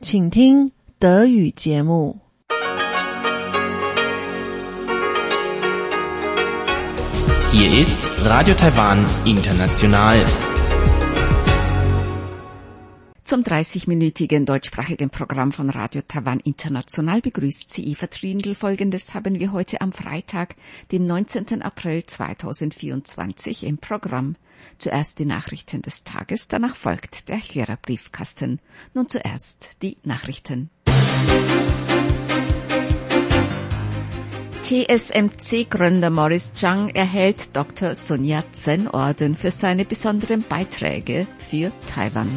请听德语节目。 Hier ist Radio Taiwan International. Zum 30-minütigen deutschsprachigen Programm von Radio Taiwan International begrüßt sie Eva Trindl. Folgendes haben wir heute am Freitag, dem 19. April 2024 im Programm. Zuerst die Nachrichten des Tages, danach folgt der Hörerbriefkasten. Nun zuerst die Nachrichten. TSMC-Gründer Morris Chang erhält Dr. Sun Yat-sen-Orden für seine besonderen Beiträge für Taiwan.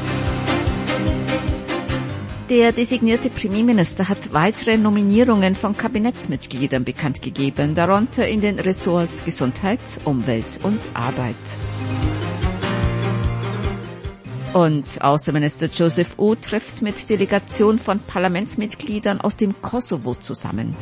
Der designierte Premierminister hat weitere Nominierungen von Kabinettsmitgliedern bekannt gegeben, darunter in den Ressorts Gesundheit, Umwelt und Arbeit. Und Außenminister Joseph Wu trifft mit Delegation von Parlamentsmitgliedern aus dem Kosovo zusammen.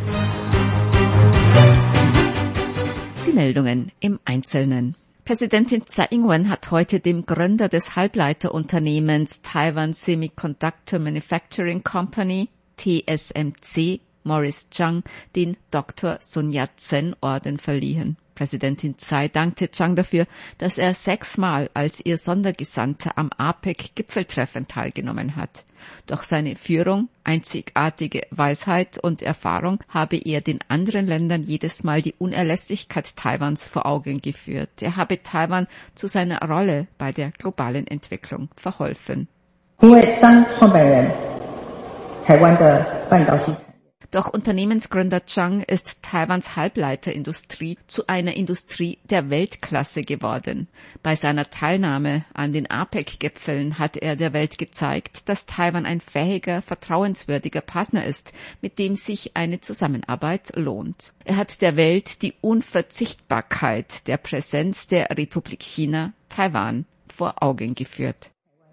Die Meldungen im Einzelnen. Präsidentin Tsai Ing-wen hat heute dem Gründer des Halbleiterunternehmens Taiwan Semiconductor Manufacturing Company, TSMC, Morris Chang, den Dr. Sun Yat-sen-Orden verliehen. Präsidentin Tsai dankte Chang dafür, dass er 6-mal als ihr Sondergesandter am APEC-Gipfeltreffen teilgenommen hat. Durch seine Führung, einzigartige Weisheit und Erfahrung habe er den anderen Ländern jedes Mal die Unerlässlichkeit Taiwans vor Augen geführt. Er habe Taiwan zu seiner Rolle bei der globalen Entwicklung verholfen. Durch Unternehmensgründer Chang ist Taiwans Halbleiterindustrie zu einer Industrie der Weltklasse geworden. Bei seiner Teilnahme an den APEC-Gipfeln hat er der Welt gezeigt, dass Taiwan ein fähiger, vertrauenswürdiger Partner ist, mit dem sich eine Zusammenarbeit lohnt. Er hat der Welt die Unverzichtbarkeit der Präsenz der Republik China, Taiwan, vor Augen geführt.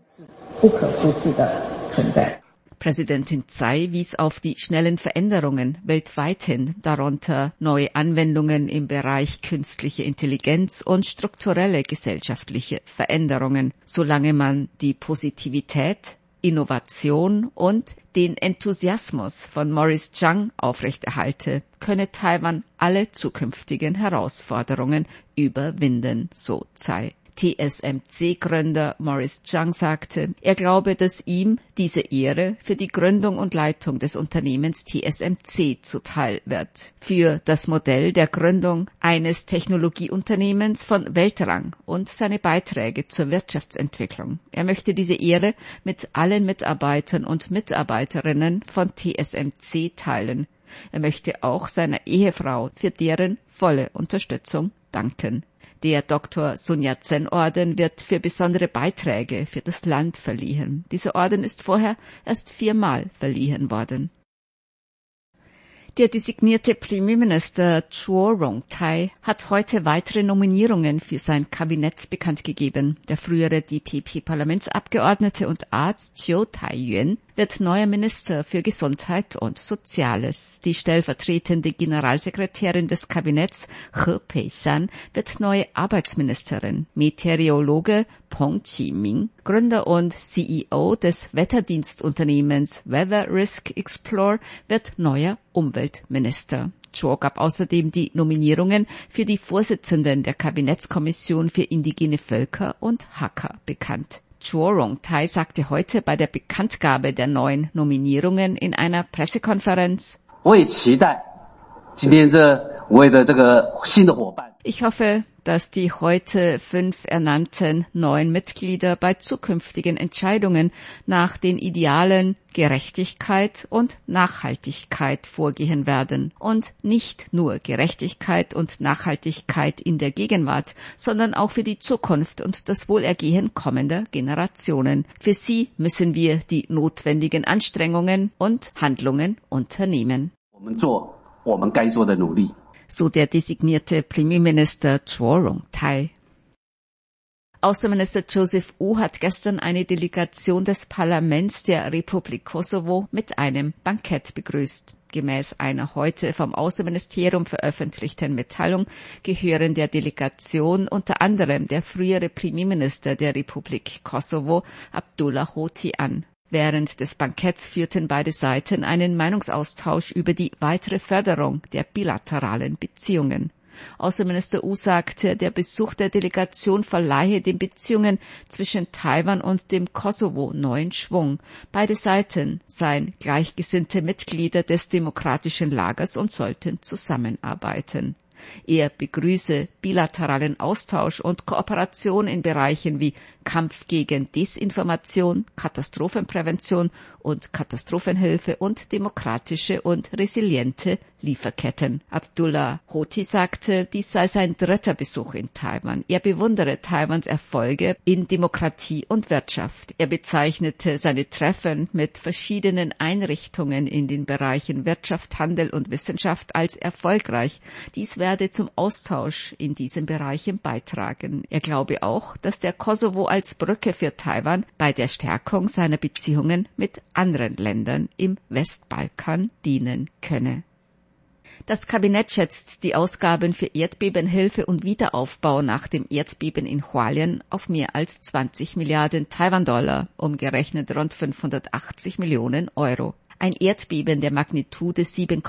Präsidentin Tsai wies auf die schnellen Veränderungen weltweit hin, darunter neue Anwendungen im Bereich künstliche Intelligenz und strukturelle gesellschaftliche Veränderungen. Solange man die Positivität, Innovation und den Enthusiasmus von Morris Chang aufrechterhalte, könne Taiwan alle zukünftigen Herausforderungen überwinden, so Tsai. TSMC-Gründer Morris Chang sagte, er glaube, dass ihm diese Ehre für die Gründung und Leitung des Unternehmens TSMC zuteil wird. Für das Modell der Gründung eines Technologieunternehmens von Weltrang und seine Beiträge zur Wirtschaftsentwicklung. Er möchte diese Ehre mit allen Mitarbeitern und Mitarbeiterinnen von TSMC teilen. Er möchte auch seiner Ehefrau für deren volle Unterstützung danken. Der Dr. Sun Yat-sen-Orden wird für besondere Beiträge für das Land verliehen. Dieser Orden ist vorher erst 4-mal verliehen worden. Der designierte Premierminister Chuo Rong-tai hat heute weitere Nominierungen für sein Kabinett bekannt gegeben. Der frühere DPP-Parlamentsabgeordnete und Arzt Chiu Tai-yuen wird neuer Minister für Gesundheit und Soziales. Die stellvertretende Generalsekretärin des Kabinetts, He Pei-shan, wird neue Arbeitsministerin. Meteorologe Peng Qiming, Gründer und CEO des Wetterdienstunternehmens Weather Risk Explorer, wird neuer Umweltminister. Chuo gab außerdem die Nominierungen für die Vorsitzenden der Kabinettskommission für indigene Völker und Hakka bekannt. Chuo Rong-tai sagte heute bei der Bekanntgabe der neuen Nominierungen in einer Pressekonferenz, ich hoffe, dass die heute 5 ernannten neuen Mitglieder bei zukünftigen Entscheidungen nach den Idealen Gerechtigkeit und Nachhaltigkeit vorgehen werden. Und nicht nur Gerechtigkeit und Nachhaltigkeit in der Gegenwart, sondern auch für die Zukunft und das Wohlergehen kommender Generationen. Für sie müssen wir die notwendigen Anstrengungen und Handlungen unternehmen. So der designierte Premierminister Chuo Rong-tai. Außenminister Joseph Wu hat gestern eine Delegation des Parlaments der Republik Kosovo mit einem Bankett begrüßt. Gemäß einer heute vom Außenministerium veröffentlichten Mitteilung gehören der Delegation unter anderem der frühere Premierminister der Republik Kosovo, Abdullah Hoti, an. Während des Banketts führten beide Seiten einen Meinungsaustausch über die weitere Förderung der bilateralen Beziehungen. Außenminister Wu sagte, der Besuch der Delegation verleihe den Beziehungen zwischen Taiwan und dem Kosovo neuen Schwung. Beide Seiten seien gleichgesinnte Mitglieder des demokratischen Lagers und sollten zusammenarbeiten. Er begrüße bilateralen Austausch und Kooperation in Bereichen wie Kampf gegen Desinformation, Katastrophenprävention und Katastrophenhilfe und demokratische und resiliente Lieferketten. Abdullah Hoti sagte, dies sei sein 3. Besuch in Taiwan. Er bewundere Taiwans Erfolge in Demokratie und Wirtschaft. Er bezeichnete seine Treffen mit verschiedenen Einrichtungen in den Bereichen Wirtschaft, Handel und Wissenschaft als erfolgreich. Dies werde zum Austausch in diesen Bereichen beitragen. Er glaube auch, dass der Kosovo als Brücke für Taiwan bei der Stärkung seiner Beziehungen mit anderen Ländern im Westbalkan dienen könne. Das Kabinett schätzt die Ausgaben für Erdbebenhilfe und Wiederaufbau nach dem Erdbeben in Hualien auf mehr als 20 Milliarden Taiwan-Dollar, umgerechnet rund 580 Millionen Euro. Ein Erdbeben der Magnitude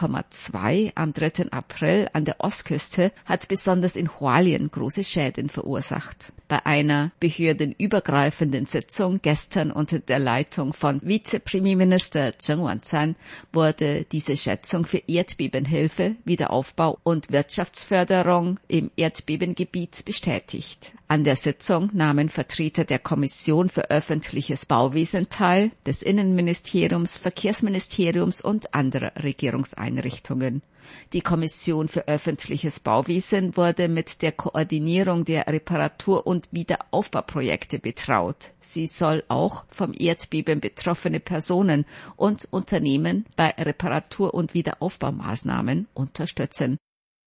7,2 am 3. April an der Ostküste hat besonders in Hualien große Schäden verursacht. Bei einer behördenübergreifenden Sitzung gestern unter der Leitung von Vizepremierminister Cheng Wan-zhan wurde diese Schätzung für Erdbebenhilfe, Wiederaufbau und Wirtschaftsförderung im Erdbebengebiet bestätigt. An der Sitzung nahmen Vertreter der Kommission für öffentliches Bauwesen teil, des Innenministeriums, Verkehrsministeriums und anderer Regierungseinrichtungen. Die Kommission für öffentliches Bauwesen wurde mit der Koordinierung der Reparatur- und Wiederaufbauprojekte betraut. Sie soll auch vom Erdbeben betroffene Personen und Unternehmen bei Reparatur- und Wiederaufbaumaßnahmen unterstützen.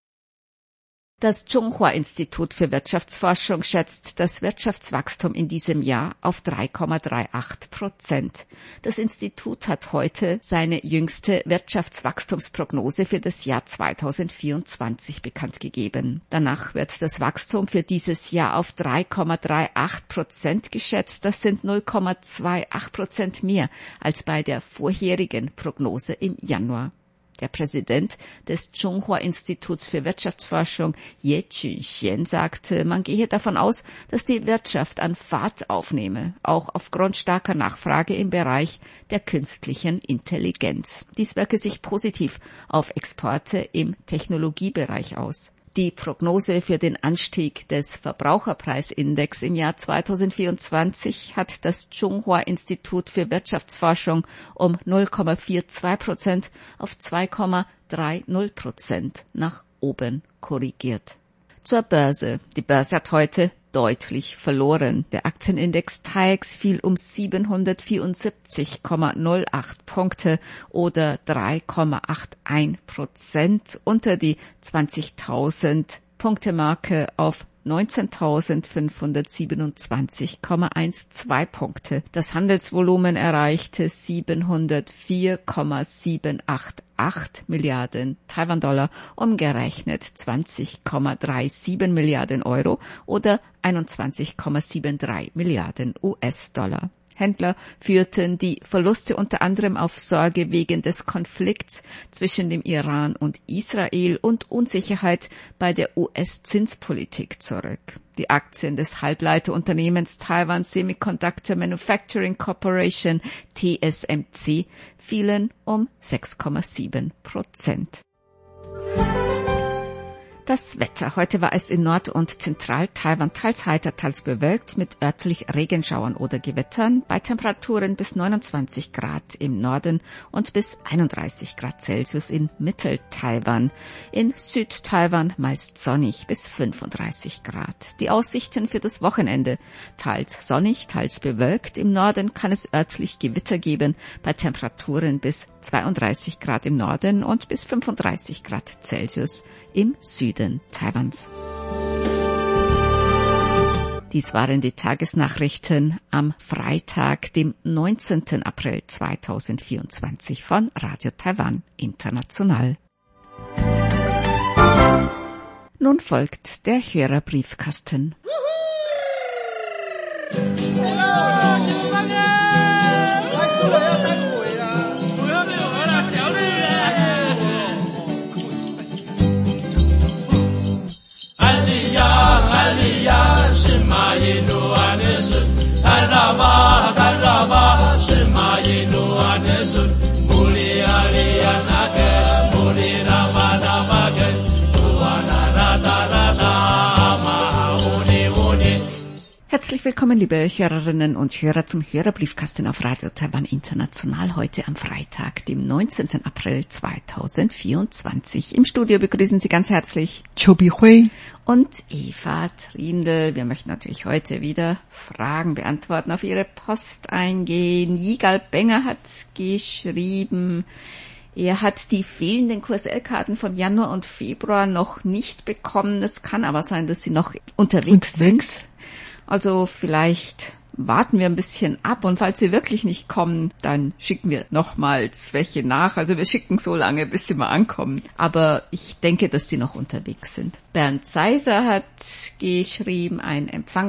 Das Zhonghua-Institut für Wirtschaftsforschung schätzt das Wirtschaftswachstum in diesem Jahr auf 3,38%. Das Institut hat heute seine jüngste Wirtschaftswachstumsprognose für das Jahr 2024 bekannt gegeben. Danach wird das Wachstum für dieses Jahr auf 3,38% geschätzt. Das sind 0,28% mehr als bei der vorherigen Prognose im Januar. Der Präsident des Zhonghua-Instituts für Wirtschaftsforschung, Ye Chunxian, sagte, man gehe davon aus, dass die Wirtschaft an Fahrt aufnehme, auch aufgrund starker Nachfrage im Bereich der künstlichen Intelligenz. Dies wirke sich positiv auf Exporte im Technologiebereich aus. Die Prognose für den Anstieg des Verbraucherpreisindex im Jahr 2024 hat das Zhonghua-Institut für Wirtschaftsforschung um 0,42% auf 2,30% nach oben korrigiert. Zur Börse. Die Börse hat heute deutlich verloren. Der Aktienindex TAIEX fiel um 774,08 Punkte oder 3,81% unter die 20.000 Punkte Marke auf 19.527,12 Punkte. Das Handelsvolumen erreichte 704,788 Milliarden Taiwan-Dollar, umgerechnet 20,37 Milliarden Euro oder 21,73 Milliarden US-Dollar. Händler führten die Verluste unter anderem auf Sorge wegen des Konflikts zwischen dem Iran und Israel und Unsicherheit bei der US-Zinspolitik zurück. Die Aktien des Halbleiterunternehmens Taiwan Semiconductor Manufacturing Corporation TSMC fielen um 6,7%. Das Wetter. Heute war es in Nord- und Zentral-Taiwan teils heiter, teils bewölkt mit örtlich Regenschauern oder Gewittern bei Temperaturen bis 29 Grad im Norden und bis 31 Grad Celsius in Mittel-Taiwan. In Süd-Taiwan meist sonnig bis 35 Grad. Die Aussichten für das Wochenende. Teils sonnig, teils bewölkt. Im Norden kann es örtlich Gewitter geben bei Temperaturen bis 32 Grad im Norden und bis 35 Grad Celsius im Süden Taiwans. Dies waren die Tagesnachrichten am Freitag, dem 19. April 2024 von Radio Taiwan International. Nun folgt der Hörerbriefkasten. Herzlich willkommen, liebe Hörerinnen und Hörer, zum Hörerbriefkasten auf Radio Taiwan International heute am Freitag, dem 19. April 2024. Im Studio begrüßen Sie ganz herzlich Chiu Bihui und Eva Trindl. Wir möchten natürlich heute wieder Fragen beantworten, auf Ihre Post eingehen. Yigal Benger hat geschrieben, er hat die fehlenden QSL-Karten von Januar und Februar noch nicht bekommen. Es kann aber sein, dass sie noch unterwegs sind. Also vielleicht warten wir ein bisschen ab und falls sie wirklich nicht kommen, dann schicken wir nochmals welche nach. Also wir schicken so lange, bis sie mal ankommen. Aber ich denke, dass die noch unterwegs sind. Bernd Seiser hat geschrieben, ein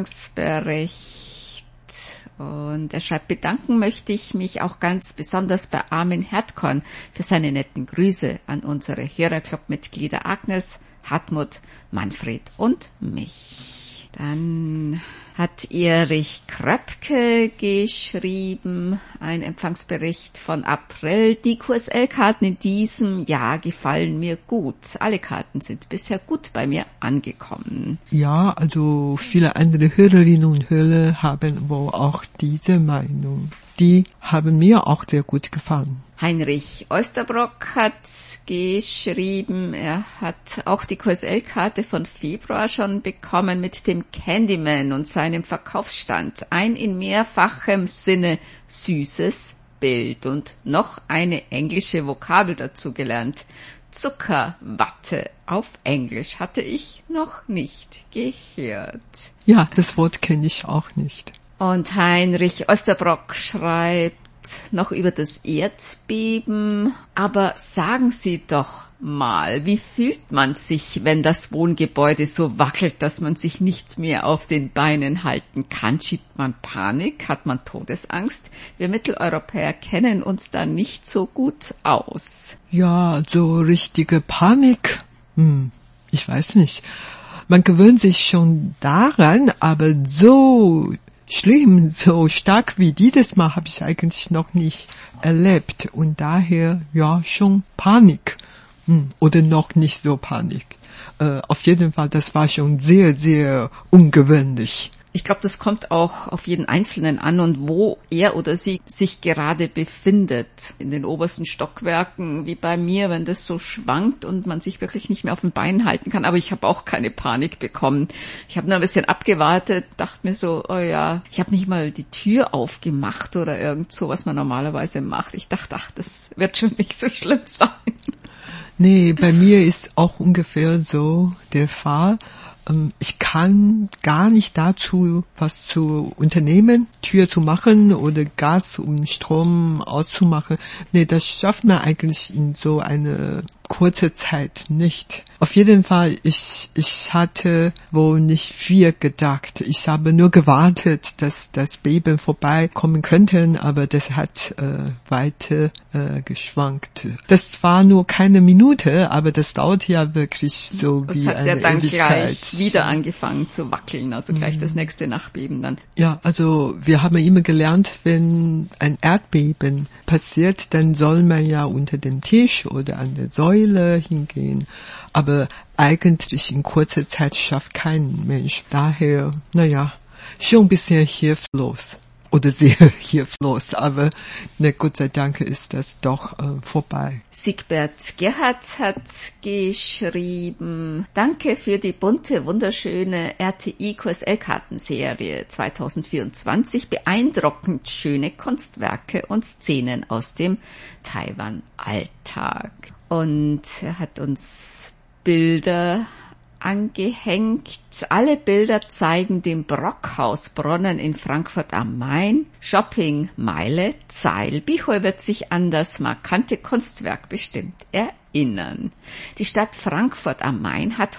Empfangsbericht. Und er schreibt, bedanken möchte ich mich auch ganz besonders bei Armin Herdkorn für seine netten Grüße an unsere Hörerclub-Mitglieder Agnes, Hartmut, Manfred und mich. Dann hat Erich Kröpke geschrieben, ein Empfangsbericht von April. Die QSL-Karten in diesem Jahr gefallen mir gut. Alle Karten sind bisher gut bei mir angekommen. Ja, also viele andere Hörerinnen und Hörer haben wohl auch diese Meinung. Die haben mir auch sehr gut gefallen. Heinrich Oesterbrock hat geschrieben, er hat auch die QSL-Karte von Februar schon bekommen mit dem Candyman und seinem Verkaufsstand. Ein in mehrfachem Sinne süßes Bild und noch eine englische Vokabel dazu gelernt. Zuckerwatte auf Englisch hatte ich noch nicht gehört. Ja, das Wort kenne ich auch nicht. Und Heinrich Oesterbrock schreibt noch über das Erdbeben. Aber sagen Sie doch mal, wie fühlt man sich, wenn das Wohngebäude so wackelt, dass man sich nicht mehr auf den Beinen halten kann? Schiebt man Panik? Hat man Todesangst? Wir Mitteleuropäer kennen uns da nicht so gut aus. Ja, so richtige Panik, ich weiß nicht. Man gewöhnt sich schon daran, aber so schlimm, so stark wie dieses Mal habe ich eigentlich noch nicht erlebt und daher ja schon Panik oder noch nicht so Panik. Auf jeden Fall, das war schon sehr, sehr ungewöhnlich. Ich glaube, das kommt auch auf jeden Einzelnen an und wo er oder sie sich gerade befindet. In den obersten Stockwerken, wie bei mir, wenn das so schwankt und man sich wirklich nicht mehr auf den Beinen halten kann. Aber ich habe auch keine Panik bekommen. Ich habe nur ein bisschen abgewartet, dachte mir so, oh ja, ich habe nicht mal die Tür aufgemacht oder irgend so, was man normalerweise macht. Ich dachte, ach, das wird schon nicht so schlimm sein. Nee, bei mir ist auch ungefähr so der Fall. Ich kann gar nicht dazu was zu unternehmen, Tür zu machen oder Gas und Strom auszumachen. Nee, das schafft man eigentlich in so eine kurze Zeit nicht. Auf jeden Fall, ich hatte wohl nicht viel gedacht. Ich habe nur gewartet, dass das Beben vorbeikommen könnte, aber das hat weiter geschwankt. Das war nur keine Minute, aber das dauert ja wirklich so das wie eine Ewigkeit. Das hat ja dann gleich wieder angefangen zu wackeln, also gleich das nächste Nachbeben dann. Ja, also wir haben immer gelernt, wenn ein Erdbeben passiert, dann soll man ja unter dem Tisch oder an der Säule hingehen. Aber eigentlich in kurzer Zeit schafft kein Mensch. Daher, schon ein bisschen hilflos. Oder sehr hilflos. Aber Gott sei Dank ist das doch vorbei. Siegbert Gerhardt hat geschrieben, danke für die bunte, wunderschöne RTI QSL-Kartenserie 2024. Beeindruckend schöne Kunstwerke und Szenen aus dem Taiwan-Alltag. Und er hat uns Bilder angehängt. Alle Bilder zeigen den Brockhausbrunnen in Frankfurt am Main. Shoppingmeile Zeil. Bichol wird sich an das markante Kunstwerk bestimmt erinnern. Die Stadt Frankfurt am Main hat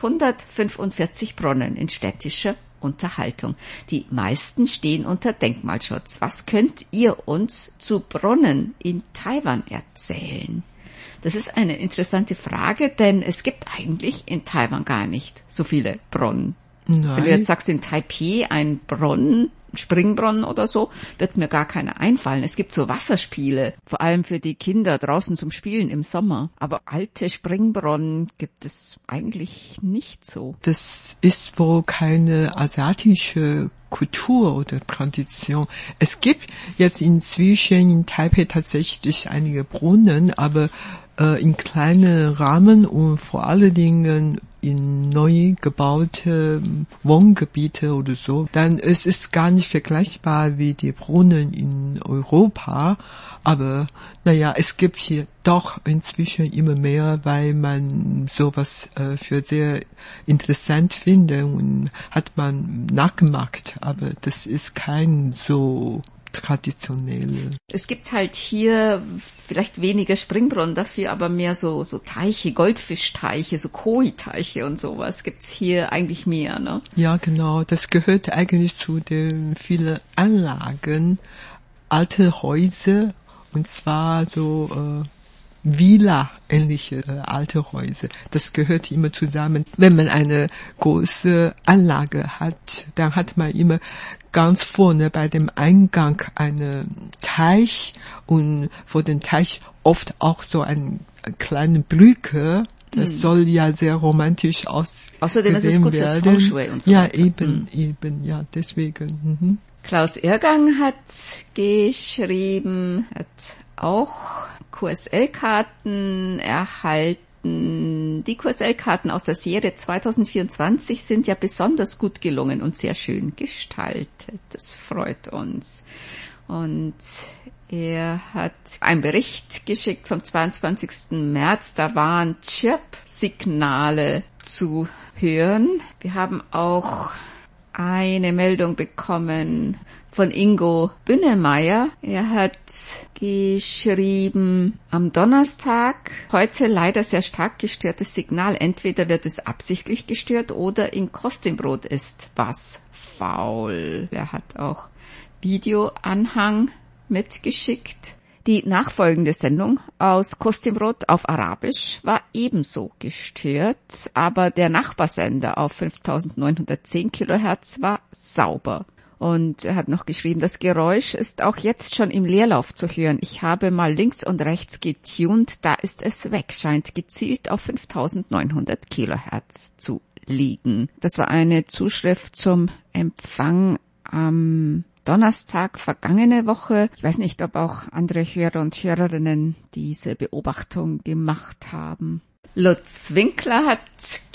145 Brunnen in städtischer Unterhaltung. Die meisten stehen unter Denkmalschutz. Was könnt ihr uns zu Brunnen in Taiwan erzählen? Das ist eine interessante Frage, denn es gibt eigentlich in Taiwan gar nicht so viele Brunnen. Nein. Wenn du jetzt sagst, in Taipei ein Brunnen, Springbrunnen oder so, wird mir gar keiner einfallen. Es gibt so Wasserspiele, vor allem für die Kinder draußen zum Spielen im Sommer. Aber alte Springbrunnen gibt es eigentlich nicht so. Das ist wohl keine asiatische Kultur oder Tradition. Es gibt jetzt inzwischen in Taipei tatsächlich einige Brunnen, aber in kleinen Rahmen und vor allen Dingen in neu gebaute Wohngebiete oder so. Dann es ist gar nicht vergleichbar wie die Brunnen in Europa. Aber naja, es gibt hier doch inzwischen immer mehr, weil man sowas für sehr interessant findet und hat man nachgemacht. Aber das ist kein so traditionelle. Es gibt halt hier vielleicht weniger Springbrunnen dafür, aber mehr so Teiche, Goldfischteiche, so Koi-Teiche und sowas gibt's hier eigentlich mehr, ne? Ja, genau. Das gehört eigentlich zu den vielen Anlagen, alte Häuser, und zwar so Villa-ähnliche alte Häuser. Das gehört immer zusammen. Wenn man eine große Anlage hat, dann hat man immer ganz vorne bei dem Eingang einen Teich und vor dem Teich oft auch so eine kleine Brücke. Das soll ja sehr romantisch aussehen. Außerdem ist es gut fürs Feng Shui und so ja, weiter. eben, ja, deswegen. Klaus Irrgang hat geschrieben, hat auch QSL-Karten erhalten. Die QSL-Karten aus der Serie 2024 sind ja besonders gut gelungen und sehr schön gestaltet. Das freut uns. Und er hat einen Bericht geschickt vom 22. März. Da waren Chirp-Signale zu hören. Wir haben auch eine Meldung bekommen von Ingo Bünnemeyer. Er hat geschrieben, am Donnerstag, heute leider sehr stark gestörtes Signal. Entweder wird es absichtlich gestört oder in Kostümbrot ist was faul. Er hat auch Videoanhang mitgeschickt. Die nachfolgende Sendung aus Kostümbrot auf Arabisch war ebenso gestört, aber der Nachbarsender auf 5910 Kilohertz war sauber. Und er hat noch geschrieben, das Geräusch ist auch jetzt schon im Leerlauf zu hören. Ich habe mal links und rechts getuned, da ist es weg, scheint gezielt auf 5900 Kilohertz zu liegen. Das war eine Zuschrift zum Empfang am Donnerstag vergangene Woche. Ich weiß nicht, ob auch andere Hörer und Hörerinnen diese Beobachtung gemacht haben. Lutz Winkler hat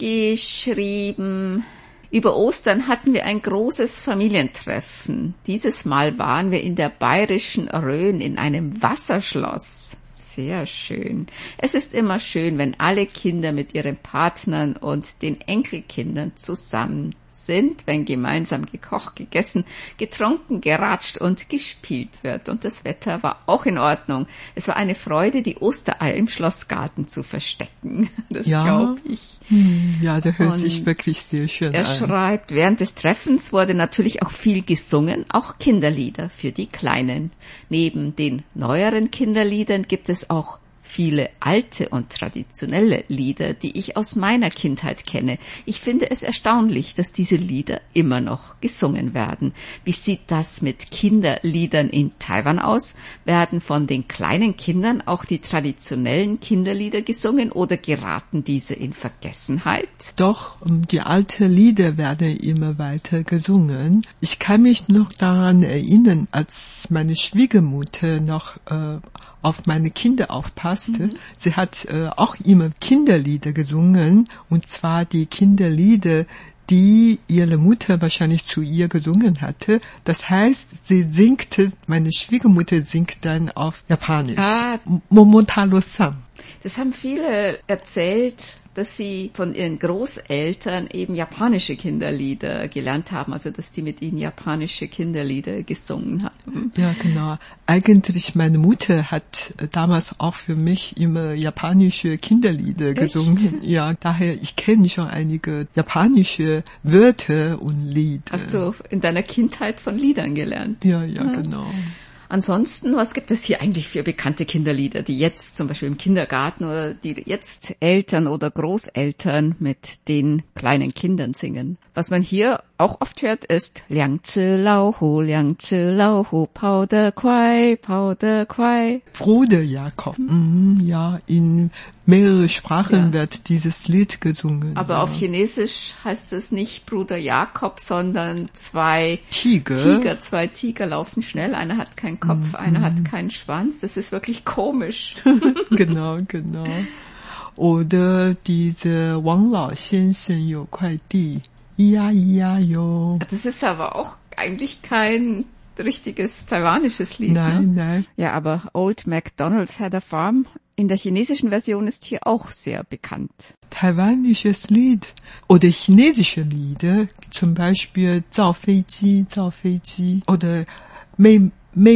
geschrieben, über Ostern hatten wir ein großes Familientreffen. Dieses Mal waren wir in der bayerischen Rhön in einem Wasserschloss. Sehr schön. Es ist immer schön, wenn alle Kinder mit ihren Partnern und den Enkelkindern zusammen sind, wenn gemeinsam gekocht, gegessen, getrunken, geratscht und gespielt wird. Und das Wetter war auch in Ordnung. Es war eine Freude, die Ostereier im Schlossgarten zu verstecken. Das glaube ich. Ja, der hört sich wirklich sehr schön an. Er schreibt, während des Treffens wurde natürlich auch viel gesungen, auch Kinderlieder für die Kleinen. Neben den neueren Kinderliedern gibt es auch viele alte und traditionelle Lieder, die ich aus meiner Kindheit kenne. Ich finde es erstaunlich, dass diese Lieder immer noch gesungen werden. Wie sieht das mit Kinderliedern in Taiwan aus? Werden von den kleinen Kindern auch die traditionellen Kinderlieder gesungen oder geraten diese in Vergessenheit? Doch, die alten Lieder werden immer weiter gesungen. Ich kann mich noch daran erinnern, als meine Schwiegermutter noch auf meine Kinder aufpasste. Sie hat auch immer Kinderlieder gesungen, und zwar die Kinderlieder, die ihre Mutter wahrscheinlich zu ihr gesungen hatte. Das heißt, meine Schwiegermutter singt dann auf Japanisch. Momotaro-san. Das haben viele erzählt, dass sie von ihren Großeltern eben japanische Kinderlieder gelernt haben, also dass die mit ihnen japanische Kinderlieder gesungen haben. Ja, genau. Eigentlich meine Mutter hat damals auch für mich immer japanische Kinderlieder gesungen. Ja, daher, ich kenne schon einige japanische Wörter und Lieder. Hast du in deiner Kindheit von Liedern gelernt? Ja, genau. Ansonsten, was gibt es hier eigentlich für bekannte Kinderlieder, die jetzt zum Beispiel im Kindergarten oder die jetzt Eltern oder Großeltern mit den kleinen Kindern singen? Was man hier auch oft hört, ist Liang Zi Lao Hu, Pao de Kwai. Bruder Jakob. Ja, in mehreren Sprachen wird dieses Lied gesungen. Aber auf Chinesisch heißt es nicht Bruder Jakob, sondern zwei Tiger. Zwei Tiger laufen schnell. Einer hat keinen Kopf, einer hat keinen Schwanz. Das ist wirklich komisch. Genau. Oder diese Wang Lao Xiansheng you Kuai Di. Ja, yo. Das ist aber auch eigentlich kein richtiges taiwanisches Lied. Nein, ne? nein. Ja, aber Old MacDonald's Had a Farm in der chinesischen Version ist hier auch sehr bekannt. Taiwanisches Lied oder chinesische Lieder, zum Beispiel Zhao Fei Ji oder Mei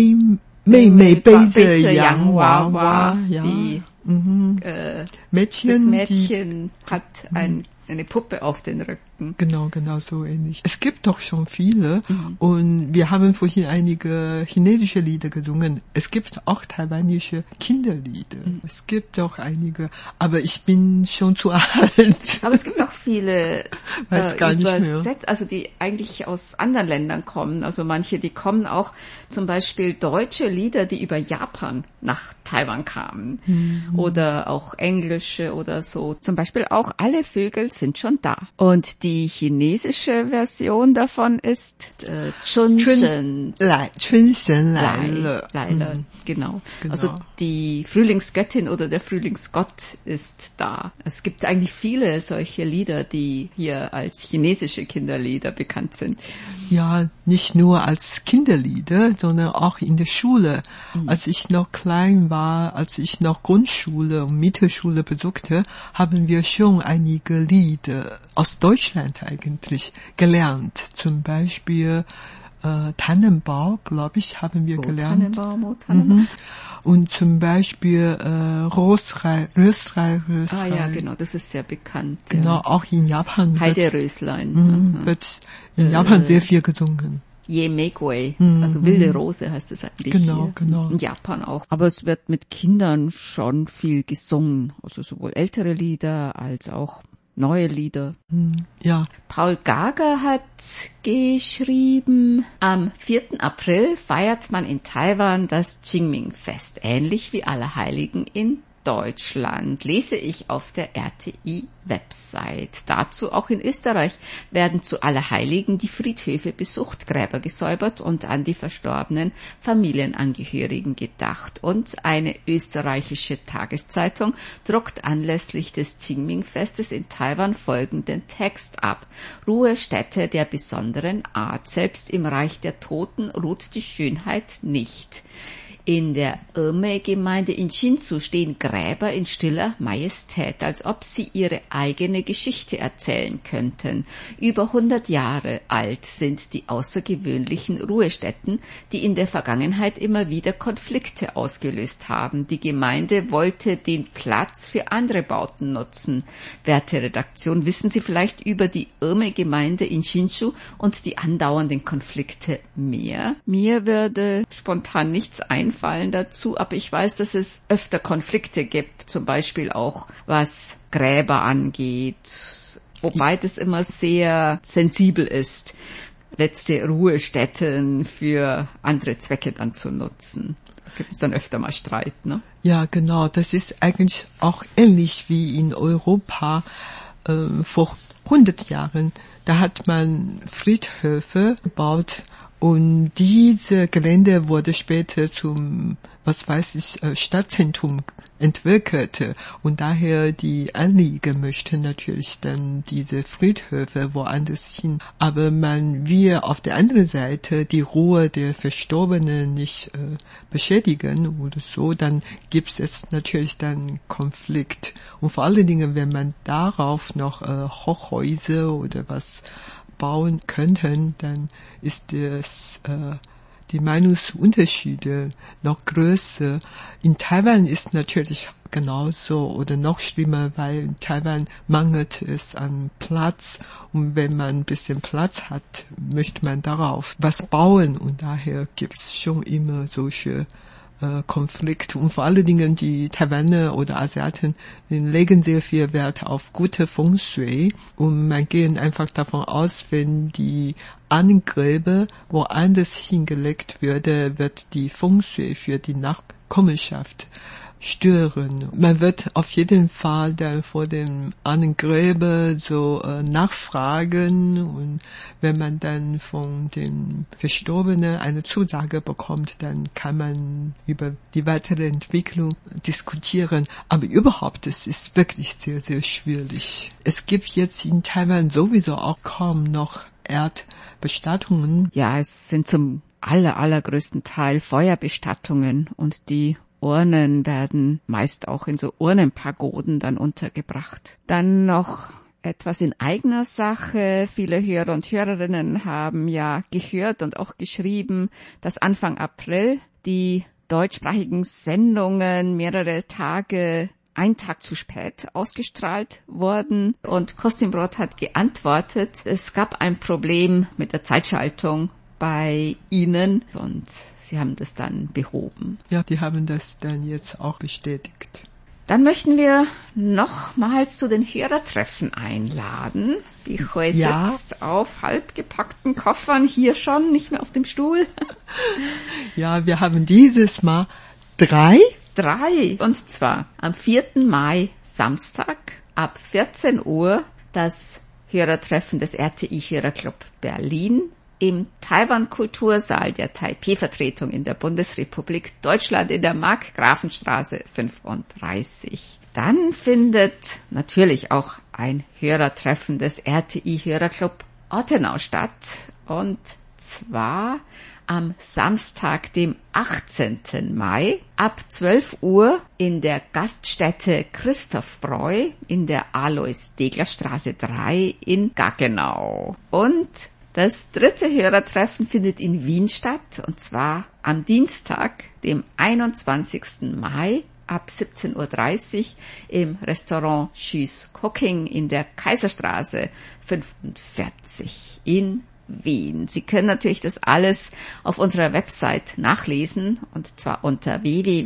Beise Yang Wawa. Ja. Das Mädchen hat eine Puppe auf den Rücken. Genau, so ähnlich. Es gibt doch schon viele und wir haben vorhin einige chinesische Lieder gesungen. Es gibt auch taiwanische Kinderlieder. Es gibt auch einige, aber ich bin schon zu alt. Aber es gibt auch viele Weiß gar nicht mehr. Also die eigentlich aus anderen Ländern kommen. Also manche, die kommen auch zum Beispiel deutsche Lieder, die über Japan nach Taiwan kamen. Oder auch englische oder so. Zum Beispiel auch Alle Vögel sind schon da. Und die chinesische Version davon ist Chunsen Lai Le. Genau. Also die Frühlingsgöttin oder der Frühlingsgott ist da. Es gibt eigentlich viele solche Lieder, die hier als chinesische Kinderlieder bekannt sind. Ja, nicht nur als Kinderlieder, sondern auch in der Schule. Als ich noch klein war, als ich noch Grundschule und Mittelschule besuchte, haben wir schon einige Lieder aus Deutschland eigentlich gelernt. Zum Beispiel Tannenbaum, glaube ich, haben wir gelernt. Tannenbaum. Und zum Beispiel Rösrei. Ah ja, genau, das ist sehr bekannt. Genau, ja. auch in Japan Heideröslein. wird in Japan sehr viel gesungen. Ye Megway, also wilde Rose heißt es eigentlich. Genau. In Japan auch. Aber es wird mit Kindern schon viel gesungen, also sowohl ältere Lieder als auch neue Lieder. Ja. Paul Gager hat geschrieben, am 4. April feiert man in Taiwan das Qingming-Fest, ähnlich wie Allerheiligen in Deutschland, lese ich auf der RTI-Website. Dazu auch in Österreich werden zu Allerheiligen die Friedhöfe besucht, Gräber gesäubert und an die verstorbenen Familienangehörigen gedacht. Und eine österreichische Tageszeitung druckt anlässlich des Qingming-Festes in Taiwan folgenden Text ab. Ruhestätte der besonderen Art. Selbst im Reich der Toten ruht die Schönheit nicht. In der Irmei-Gemeinde in Hsinchu stehen Gräber in stiller Majestät, als ob sie ihre eigene Geschichte erzählen könnten. Über 100 Jahre alt sind die außergewöhnlichen Ruhestätten, die in der Vergangenheit immer wieder Konflikte ausgelöst haben. Die Gemeinde wollte den Platz für andere Bauten nutzen. Werte Redaktion, wissen Sie vielleicht über die Irmei-Gemeinde in Hsinchu und die andauernden Konflikte mehr? Mir würde spontan nichts einfallen dazu, aber ich weiß, dass es öfter Konflikte gibt, zum Beispiel auch was Gräber angeht, wobei das immer sehr sensibel ist, letzte Ruhestätten für andere Zwecke dann zu nutzen. Da gibt es dann öfter mal Streit, ne? Ja, genau. Das ist eigentlich auch ähnlich wie in Europa vor 100 Jahren. Da hat man Friedhöfe gebaut. Und diese Gelände wurde später zum, Stadtzentrum entwickelt. Und daher die Anlieger möchten natürlich dann diese Friedhöfe woanders hin. Aber man will auf der anderen Seite die Ruhe der Verstorbenen nicht beschädigen oder so. Dann gibt es natürlich dann Konflikt. Und vor allen Dingen, wenn man darauf noch Hochhäuser oder was bauen könnten, dann ist es die Meinungsunterschiede noch größer. In Taiwan ist natürlich genauso oder noch schlimmer, weil in Taiwan mangelt es an Platz und wenn man ein bisschen Platz hat, möchte man darauf was bauen und daher gibt es schon immer solche Konflikt. Und vor allen Dingen die Taiwaner oder Asiaten legen sehr viel Wert auf gute Feng Shui. Und man geht einfach davon aus, wenn die Ahnengräber woanders hingelegt würde, wird die Feng Shui für die Nachkommenschaft stören. Man wird auf jeden Fall dann vor dem Ahnengräber so nachfragen, und wenn man dann von den Verstorbenen eine Zusage bekommt, dann kann man über die weitere Entwicklung diskutieren. Aber überhaupt, es ist wirklich sehr, sehr schwierig. Es gibt jetzt in Taiwan sowieso auch kaum noch Erdbestattungen. Ja, es sind zum allergrößten Teil Feuerbestattungen, und die Urnen werden meist auch in so Urnenpagoden dann untergebracht. Dann noch etwas in eigener Sache. Viele Hörer und Hörerinnen haben ja gehört und auch geschrieben, dass Anfang April die deutschsprachigen Sendungen einen Tag zu spät ausgestrahlt wurden. Und Kostümbrot hat geantwortet, es gab ein Problem mit der Zeitschaltung bei Ihnen, und Sie haben das dann behoben. Ja, die haben das dann jetzt auch bestätigt. Dann möchten wir nochmals zu den Hörertreffen einladen. Die Hui sitzt auf halb gepackten Koffern hier schon, nicht mehr auf dem Stuhl. Ja, wir haben dieses Mal 3. Und zwar am 4. Mai, Samstag, ab 14 Uhr, das Hörertreffen des RTI Hörerclub Berlin im Taiwan-Kultursaal der Taipei-Vertretung in der Bundesrepublik Deutschland in der Markgrafenstraße 35. Dann findet natürlich auch ein Hörertreffen des RTI Hörerclub Ortenau statt, und zwar am Samstag, dem 18. Mai, ab 12 Uhr in der Gaststätte Christoph Breu in der Alois-Degler-Straße 3 in Gaggenau. Und das 3. Hörertreffen findet in Wien statt, und zwar am Dienstag, dem 21. Mai, ab 17.30 Uhr im Restaurant Schüss Cooking in der Kaiserstraße 45 in Wien. Sie können natürlich das alles auf unserer Website nachlesen, und zwar unter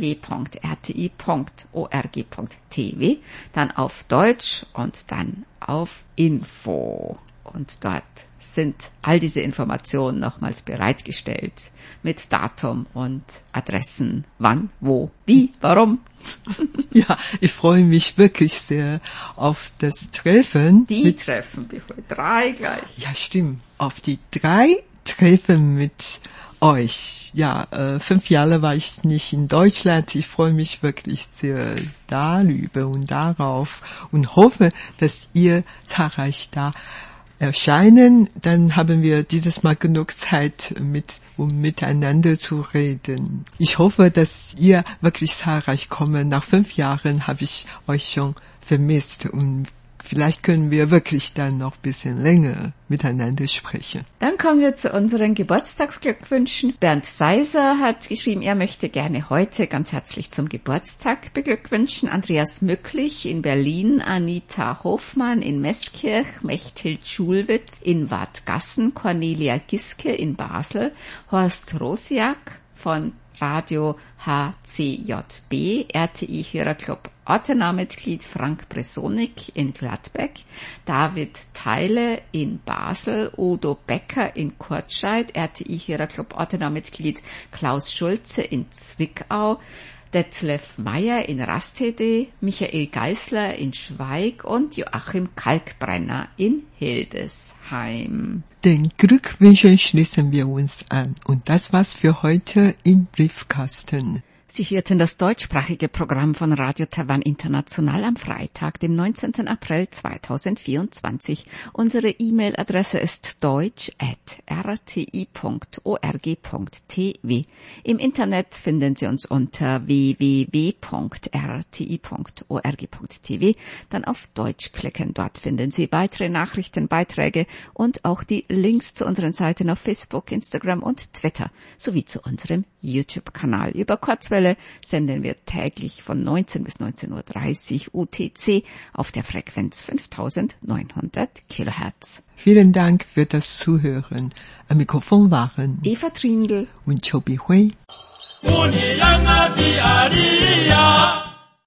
www.rti.org.tv, dann auf Deutsch und dann auf Info. Und dort sind all diese Informationen nochmals bereitgestellt mit Datum und Adressen, wann, wo, wie, warum. Ja, ich freue mich wirklich sehr auf das Treffen. Treffen, 3 gleich. Ja, stimmt. Auf die 3 Treffen mit euch. Ja, 5 Jahre war ich nicht in Deutschland. Ich freue mich wirklich sehr darüber und darauf und hoffe, dass ihr zahlreich da erscheinen. Dann haben wir dieses Mal genug Zeit, um miteinander zu reden. Ich hoffe, dass ihr wirklich zahlreich kommt. Nach 5 Jahren habe ich euch schon vermisst, und vielleicht können wir wirklich dann noch ein bisschen länger miteinander sprechen. Dann kommen wir zu unseren Geburtstagsglückwünschen. Bernd Seiser hat geschrieben, er möchte gerne heute ganz herzlich zum Geburtstag beglückwünschen. Andreas Mücklich in Berlin, Anita Hofmann in Meßkirch, Mechthild Schulwitz in Wadgassen, Cornelia Giske in Basel, Horst Rosiak von Radio HCJB, RTI Hörerclub Ortenau-Mitglied Frank Bresonik in Gladbeck, David Theile in Basel, Udo Becker in Kurtscheid, RTI Hörerclub Ortenau-Mitglied Klaus Schulze in Zwickau, Detlef Meyer in Rastede, Michael Geisler in Schweig und Joachim Kalkbrenner in Hildesheim. Den Glückwünschen schließen wir uns an. Und das war's für heute im Briefkasten. Sie hörten das deutschsprachige Programm von Radio Taiwan International am Freitag, dem 19. April 2024. Unsere E-Mail-Adresse ist deutsch@rti.org.tv. Im Internet finden Sie uns unter www.rti.org.tv. Dann auf Deutsch klicken. Dort finden Sie weitere Nachrichten, Beiträge und auch die Links zu unseren Seiten auf Facebook, Instagram und Twitter sowie zu unserem YouTube-Kanal. Über Kurzwelle senden wir täglich von 19 bis 19.30 Uhr UTC auf der Frequenz 5900 Kilohertz. Vielen Dank für das Zuhören. Am Mikrofon waren Eva Trindl und Chobi Hui. uniangati alia